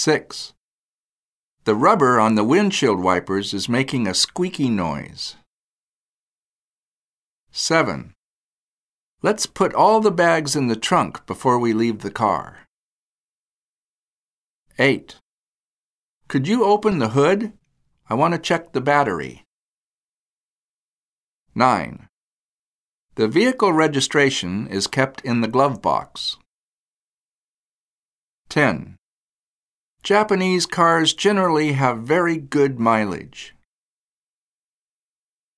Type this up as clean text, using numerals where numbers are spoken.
6. The rubber on the windshield wipers is making a squeaky noise. 7. Let's put all the bags in the trunk before we leave the car. 8. Could you open the hood? I want to check the battery. 9. The vehicle registration is kept in the glove box. 10. Japanese cars generally have very good mileage.